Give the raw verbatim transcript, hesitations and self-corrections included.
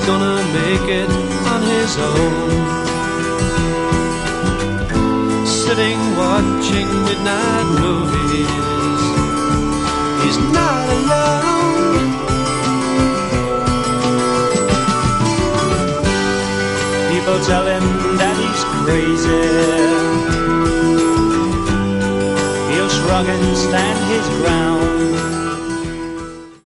gonna make it on his own. Sitting watching midnight movies, he's not alone. People tell him that he's crazy, he'll shrug and stand his ground.